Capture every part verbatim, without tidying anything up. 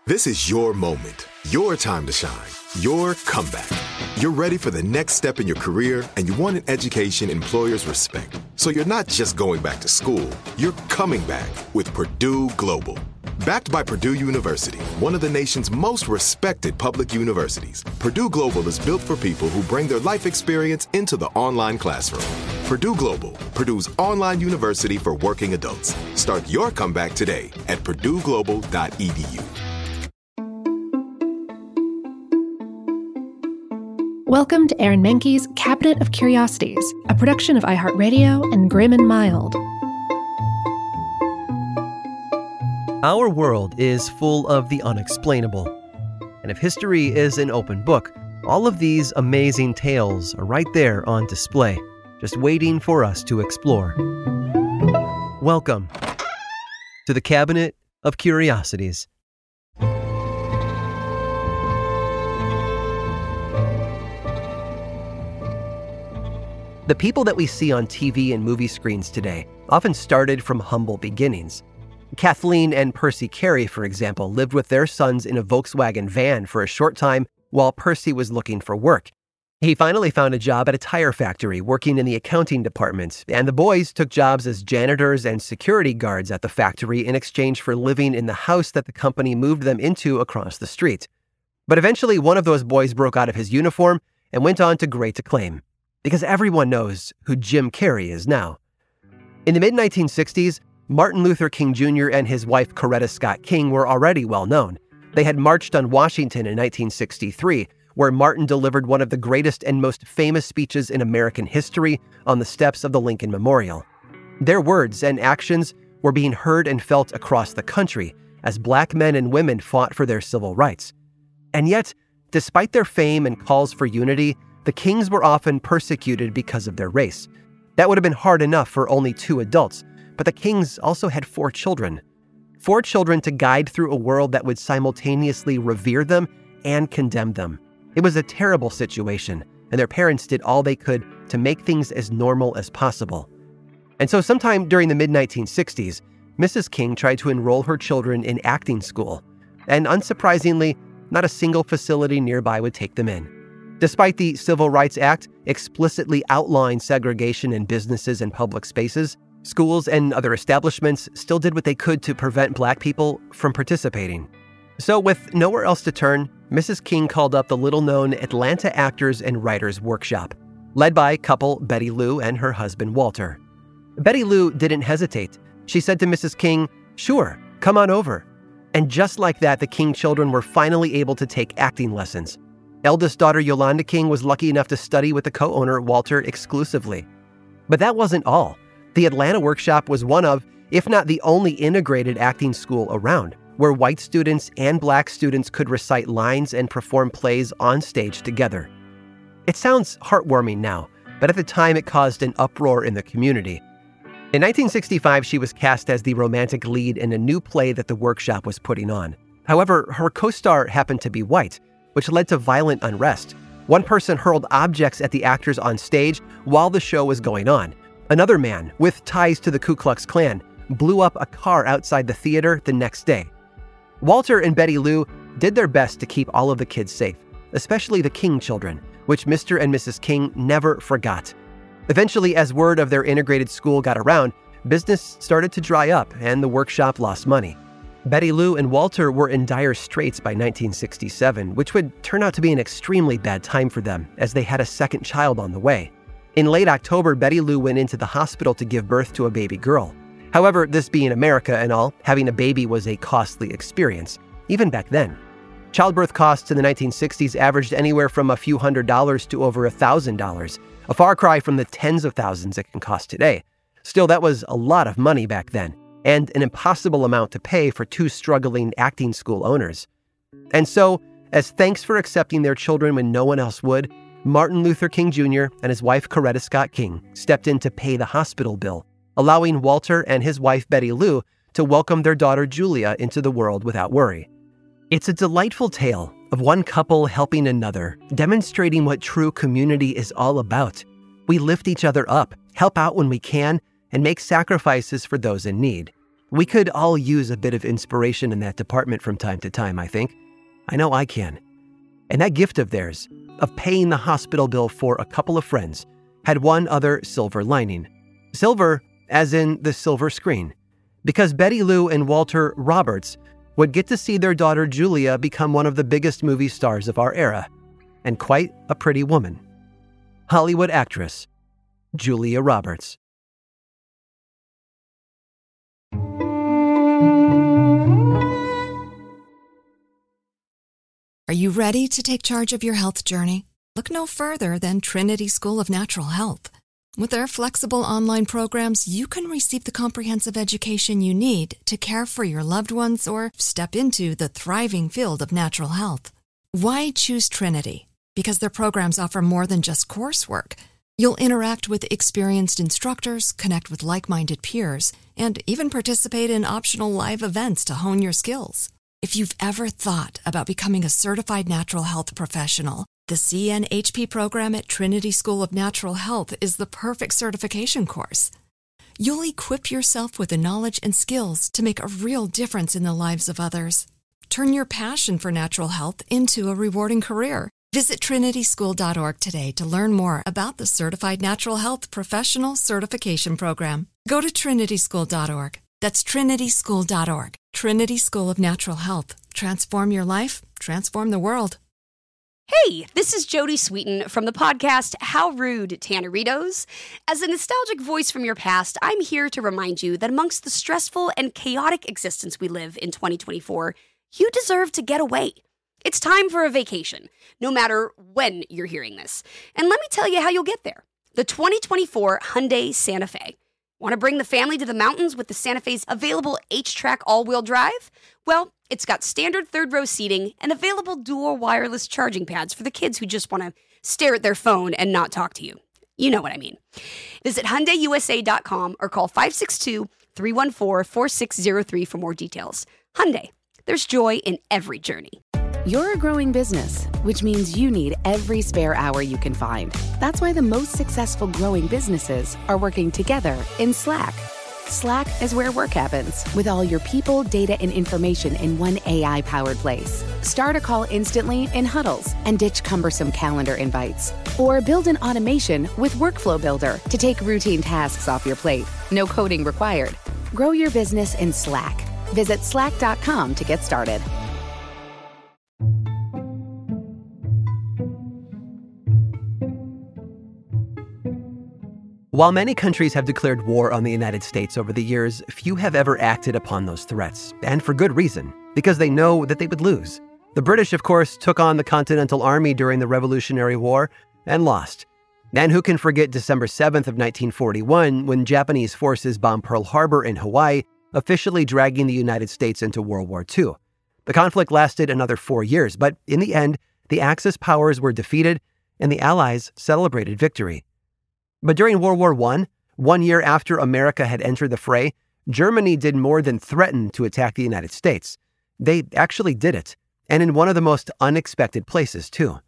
This is your moment, your time to shine, your comeback. You're ready for the next step in your career, and you want an education employers respect. So you're not just going back to school, you're coming back with Purdue Global. Backed by Purdue University, one of the nation's most respected public universities, Purdue Global is built for people who bring their life experience into the online classroom. Purdue Global, Purdue's online university for working adults. Start your comeback today at purdue global dot e d u. Welcome to Aaron Mahnke's Cabinet of Curiosities, a production of iHeartRadio and Grim and Mild. Our world is full of the unexplainable. And if history is an open book, all of these amazing tales are right there on display, just waiting for us to explore. Welcome to the Cabinet of Curiosities. The people that we see on T V and movie screens today often started from humble beginnings. Kathleen and Percy Carey, for example, lived with their sons in a Volkswagen van for a short time while Percy was looking for work. He finally found a job at a tire factory working in the accounting department, and the boys took jobs as janitors and security guards at the factory in exchange for living in the house that the company moved them into across the street. But eventually, one of those boys broke out of his uniform and went on to great acclaim, because everyone knows who Jim Carrey is now. In the mid nineteen sixties, Martin Luther King Junior and his wife Coretta Scott King were already well known. They had marched on Washington in nineteen sixty-three, where Martin delivered one of the greatest and most famous speeches in American history on the steps of the Lincoln Memorial. Their words and actions were being heard and felt across the country as black men and women fought for their civil rights. And yet, despite their fame and calls for unity, the Kings were often persecuted because of their race. That would have been hard enough for only two adults, but the Kings also had four children. Four children to guide through a world that would simultaneously revere them and condemn them. It was a terrible situation, and their parents did all they could to make things as normal as possible. And so sometime during the mid nineteen sixties, Missus King tried to enroll her children in acting school, and unsurprisingly, not a single facility nearby would take them in. Despite the Civil Rights Act explicitly outlawing segregation in businesses and public spaces, schools and other establishments still did what they could to prevent black people from participating. So with nowhere else to turn, Missus King called up the little-known Atlanta Actors and Writers Workshop, led by couple Betty Lou and her husband Walter. Betty Lou didn't hesitate. She said to Missus King, "Sure, come on over." And just like that, the King children were finally able to take acting lessons. Eldest daughter Yolanda King was lucky enough to study with the co-owner Walter exclusively. But that wasn't all. The Atlanta Workshop was one of, if not the only integrated acting school around, where white students and black students could recite lines and perform plays on stage together. It sounds heartwarming now, but at the time it caused an uproar in the community. In nineteen sixty-five, she was cast as the romantic lead in a new play that the workshop was putting on. However, her co-star happened to be white, which led to violent unrest. One person hurled objects at the actors on stage while the show was going on. Another man, with ties to the Ku Klux Klan, blew up a car outside the theater the next day. Walter and Betty Lou did their best to keep all of the kids safe, especially the King children, which Mister and Missus King never forgot. Eventually, as word of their integrated school got around, business started to dry up and the workshop lost money. Betty Lou and Walter were in dire straits by nineteen sixty-seven, which would turn out to be an extremely bad time for them, as they had a second child on the way. In late October, Betty Lou went into the hospital to give birth to a baby girl. However, this being America and all, having a baby was a costly experience, even back then. Childbirth costs in the nineteen sixties averaged anywhere from a few hundred dollars to over a thousand dollars, a far cry from the tens of thousands it can cost today. Still, that was a lot of money back then, and an impossible amount to pay for two struggling acting school owners. And so, as thanks for accepting their children when no one else would, Martin Luther King Junior and his wife Coretta Scott King stepped in to pay the hospital bill, allowing Walter and his wife Betty Lou to welcome their daughter Julia into the world without worry. It's a delightful tale of one couple helping another, demonstrating what true community is all about. We lift each other up, help out when we can, and make sacrifices for those in need. We could all use a bit of inspiration in that department from time to time, I think. I know I can. And that gift of theirs, of paying the hospital bill for a couple of friends, had one other silver lining. Silver, as in the silver screen. Because Betty Lou and Walter Roberts would get to see their daughter Julia become one of the biggest movie stars of our era, and quite a pretty woman. Hollywood actress, Julia Roberts. Are you ready to take charge of your health journey? Look no further than Trinity School of Natural Health. With their flexible online programs, you can receive the comprehensive education you need to care for your loved ones or step into the thriving field of natural health. Why choose Trinity? Because their programs offer more than just coursework. You'll interact with experienced instructors, connect with like-minded peers, and even participate in optional live events to hone your skills. If you've ever thought about becoming a certified natural health professional, the C N H P program at Trinity School of Natural Health is the perfect certification course. You'll equip yourself with the knowledge and skills to make a real difference in the lives of others. Turn your passion for natural health into a rewarding career. Visit trinity school dot org today to learn more about the Certified Natural Health Professional Certification Program. Go to trinity school dot org. That's trinity school dot org. Trinity School of Natural Health. Transform your life, transform the world. Hey, this is Jody Sweeten from the podcast How Rude, Tanneritos. As a nostalgic voice from your past, I'm here to remind you that amongst the stressful and chaotic existence we live in twenty twenty-four, you deserve to get away. It's time for a vacation, no matter when you're hearing this. And let me tell you how you'll get there. The twenty twenty-four Hyundai Santa Fe. Want to bring the family to the mountains with the Santa Fe's available H-Track all-wheel drive? Well, it's got standard third-row seating and available dual wireless charging pads for the kids who just want to stare at their phone and not talk to you. You know what I mean. Visit Hyundai U S A dot com or call five six two, three one four, four six zero three for more details. Hyundai, there's joy in every journey. You're a growing business, which means you need every spare hour you can find. That's why the most successful growing businesses are working together in Slack. Slack is where work happens, with all your people, data, and information in one A I-powered place. Start a call instantly in huddles and ditch cumbersome calendar invites. Or build an automation with Workflow Builder to take routine tasks off your plate. No coding required. Grow your business in Slack. Visit slack dot com to get started. While many countries have declared war on the United States over the years, few have ever acted upon those threats, and for good reason, because they know that they would lose. The British, of course, took on the Continental Army during the Revolutionary War and lost. And who can forget December seventh of nineteen forty-one, when Japanese forces bombed Pearl Harbor in Hawaii, officially dragging the United States into World War Two. The conflict lasted another four years, but in the end, the Axis powers were defeated, and the Allies celebrated victory. But during World War One, one year after America had entered the fray, Germany did more than threaten to attack the United States. They actually did it, and in one of the most unexpected places, too.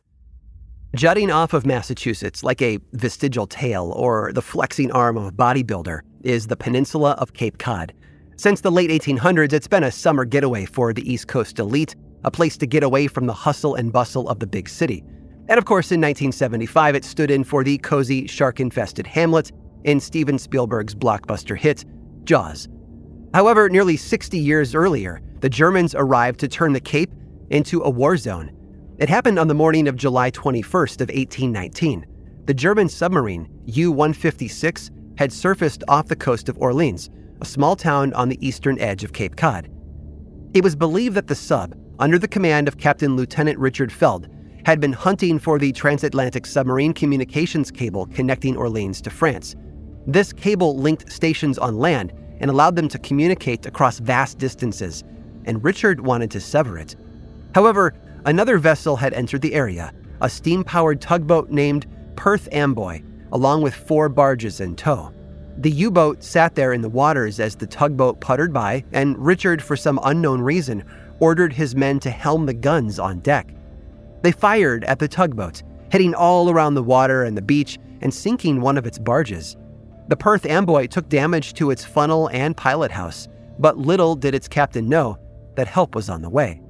Jutting off of Massachusetts like a vestigial tail or the flexing arm of a bodybuilder is the peninsula of Cape Cod. Since the late eighteen hundreds, it's been a summer getaway for the East Coast elite, a place to get away from the hustle and bustle of the big city. And of course, in nineteen seventy-five, it stood in for the cozy, shark-infested hamlet in Steven Spielberg's blockbuster hit, Jaws. However, nearly sixty years earlier, the Germans arrived to turn the Cape into a war zone. It happened on the morning of July twenty-first of eighteen nineteen. The German submarine U one fifty-six had surfaced off the coast of Orleans, a small town on the eastern edge of Cape Cod. It was believed that the sub, under the command of Captain Lieutenant Richard Feld, had been hunting for the transatlantic submarine communications cable connecting Orleans to France. This cable linked stations on land and allowed them to communicate across vast distances, and Richard wanted to sever it. However, another vessel had entered the area, a steam-powered tugboat named Perth Amboy, along with four barges in tow. The U-boat sat there in the waters as the tugboat puttered by, and Richard, for some unknown reason, ordered his men to helm the guns on deck. They fired at the tugboat, hitting all around the water and the beach and sinking one of its barges. The Perth Amboy took damage to its funnel and pilot house, but little did its captain know that help was on the way.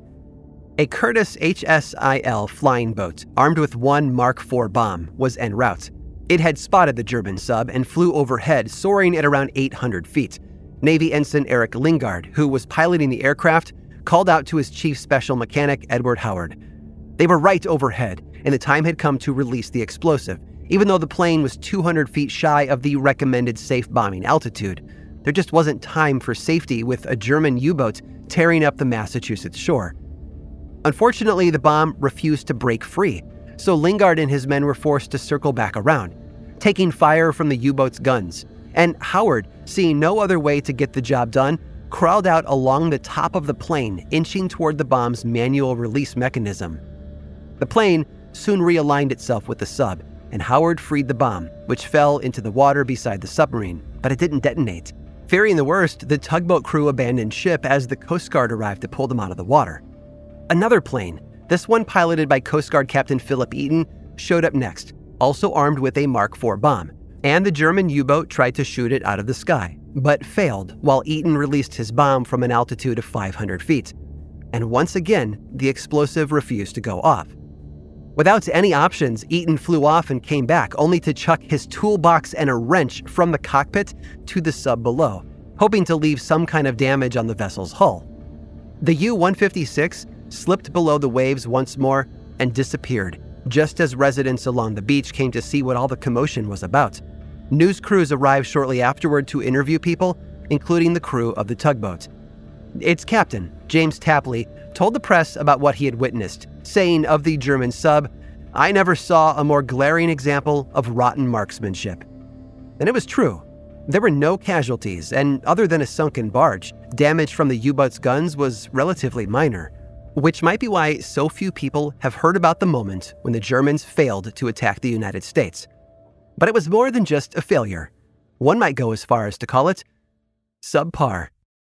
A Curtiss H S I L flying boat, armed with one Mark four bomb, was en route. It had spotted the German sub and flew overhead, soaring at around eight hundred feet. Navy Ensign Eric Lingard, who was piloting the aircraft, called out to his chief special mechanic, Edward Howard. They were right overhead, and the time had come to release the explosive, even though the plane was two hundred feet shy of the recommended safe bombing altitude. There just wasn't time for safety with a German U-boat tearing up the Massachusetts shore. Unfortunately, the bomb refused to break free, so Lingard and his men were forced to circle back around, taking fire from the U-boat's guns. And Howard, seeing no other way to get the job done, crawled out along the top of the plane, inching toward the bomb's manual release mechanism. The plane soon realigned itself with the sub, and Howard freed the bomb, which fell into the water beside the submarine, but it didn't detonate. Fearing the worst, the tugboat crew abandoned ship as the Coast Guard arrived to pull them out of the water. Another plane, this one piloted by Coast Guard Captain Philip Eaton, showed up next, also armed with a Mark four bomb, and the German U-boat tried to shoot it out of the sky, but failed while Eaton released his bomb from an altitude of five hundred feet. And once again, the explosive refused to go off. Without any options, Eaton flew off and came back, only to chuck his toolbox and a wrench from the cockpit to the sub below, hoping to leave some kind of damage on the vessel's hull. The U one fifty-six slipped below the waves once more and disappeared, just as residents along the beach came to see what all the commotion was about. News crews arrived shortly afterward to interview people, including the crew of the tugboat. Its captain, James Tapley, told the press about what he had witnessed, saying of the German sub, "I never saw a more glaring example of rotten marksmanship." And it was true. There were no casualties, and other than a sunken barge, damage from the U-boat's guns was relatively minor, which might be why so few people have heard about the moment when the Germans failed to attack the United States. But it was more than just a failure. One might go as far as to call it subpar.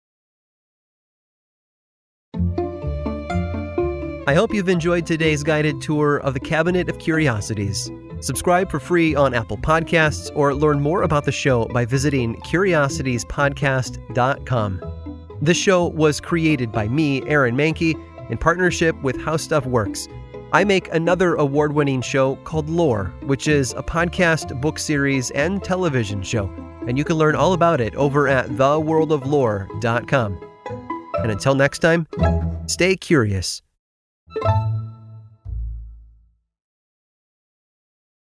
I hope you've enjoyed today's guided tour of the Cabinet of Curiosities. Subscribe for free on Apple Podcasts or learn more about the show by visiting curiosities podcast dot com. This show was created by me, Aaron Mahnke, in partnership with How Stuff Works. I make another award-winning show called Lore, which is a podcast, book series, and television show, and you can learn all about it over at the world of lore dot com. And until next time, stay curious.